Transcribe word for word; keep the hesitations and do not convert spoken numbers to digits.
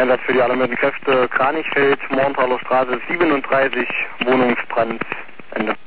Einsatz für die alarmierten Kräfte, Kranichfeld, Mornthaler Straße siebenunddreißig, Wohnungsbrand, Ende.